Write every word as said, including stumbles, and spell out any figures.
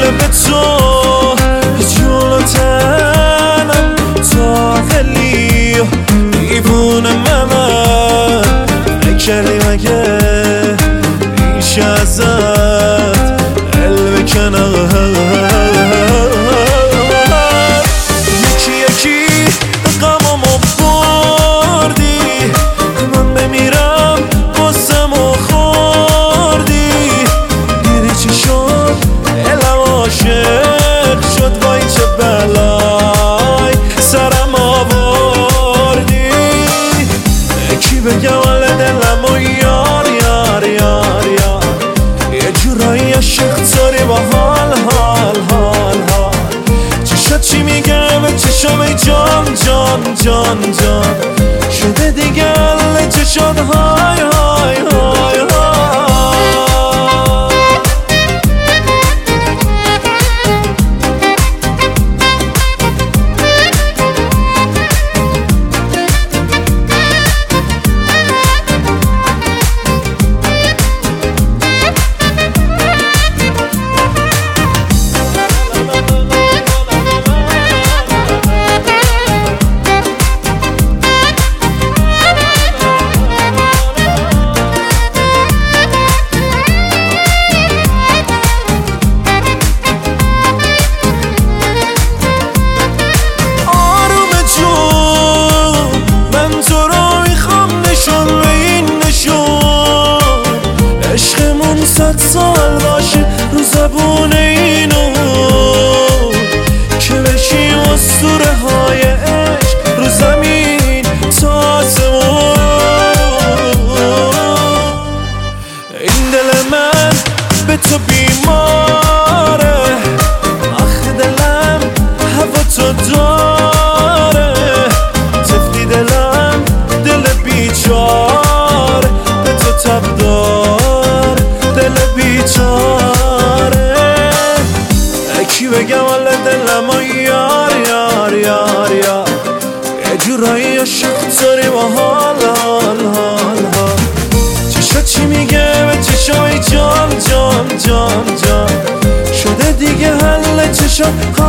دل به تو جون و تنم داخلی دیوونه من نکردی مگه بیش ازت قلب کنار یکی یکی غمامو بردی من بمیرم بازمو خوردی دیدی چی شد دلم عاشق شد وای چه بلای سرم آوردی کی بگم حال دلمو یار یار یار یار یه جورایی عشق داری با حال حال حال حال چشات چی میگه به چشام ای جان جان جان جان شده دیگه حل چشات های های های های صد سال باشه رو زبون اینو که بشیم اسطوره های عشق رو زمین تا آسمون این دل من به تو بیماره آخه دلم هوا تو داره طفلی دلم دل بیچاره به تو تب دار دل بیچاره کی بگم حال دلمو یار یار یار یار یه جورایی عشق داری با حال حال حال حال چشات چی میگه به چشام ای جان جان جان جان شده دیگه حل چشات